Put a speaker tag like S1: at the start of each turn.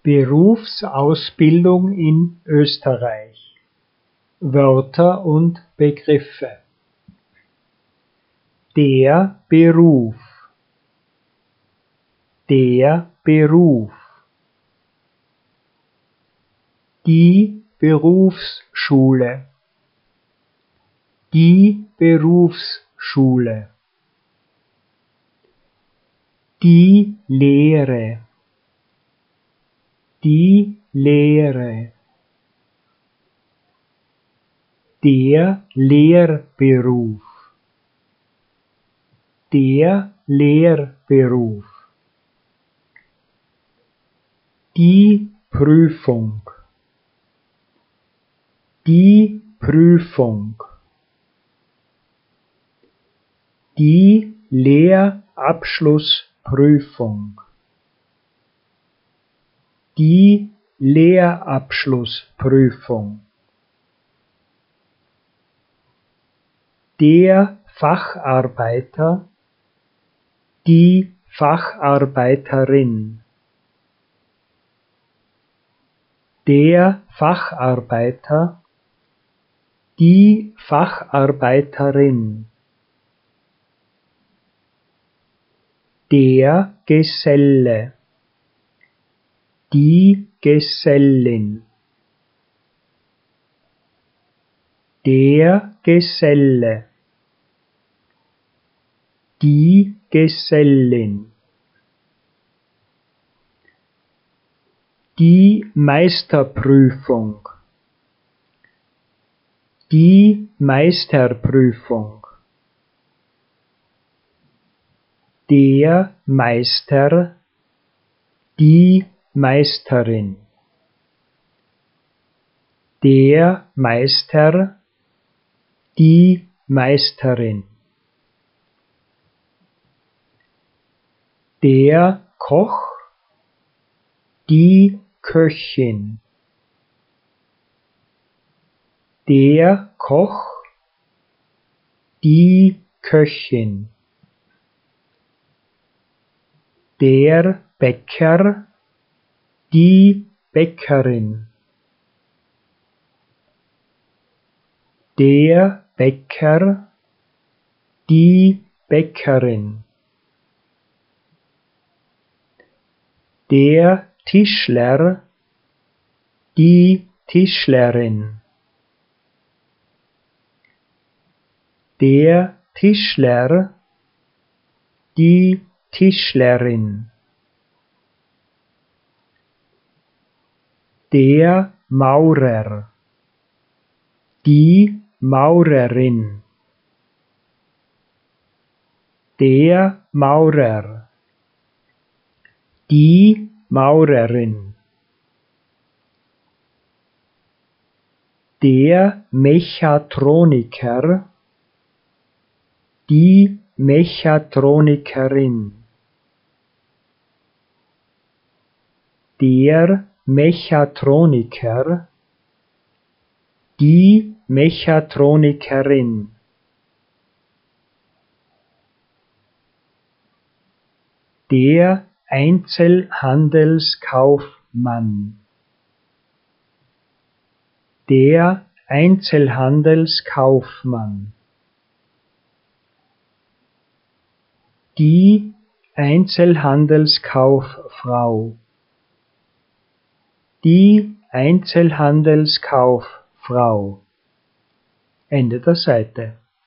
S1: Berufsausbildung in Österreich. Wörter und Begriffe. Der Beruf. Der Beruf. Die Berufsschule. Die Berufsschule. Die Lehre. Die Lehre. Der Lehrberuf. Der Lehrberuf. Die Prüfung. Die Prüfung. Die Lehrabschlussprüfung. Die Lehrabschlussprüfung. Der Facharbeiter. Die Facharbeiterin. Der Facharbeiter. Die Facharbeiterin. Der Geselle. Die Gesellin. Der Geselle. Die Gesellin. Die Meisterprüfung. Die Meisterprüfung. Der Meister. Die Meisterin. Der Meister. Die Meisterin. Der Koch. Die Köchin. Der Koch. Die Köchin. Der Bäcker. Die Bäckerin. Der Bäcker. Die Bäckerin. Der Tischler. Die Tischlerin. Der Tischler. Die Tischlerin. Der Maurer. Die Maurerin. Der Maurer. Die Maurerin. Der Mechatroniker. Die Mechatronikerin. Der Mechatroniker. Die Mechatronikerin. Der Einzelhandelskaufmann. Der Einzelhandelskaufmann. Die Einzelhandelskauffrau. Die Einzelhandelskauffrau. Ende der Seite.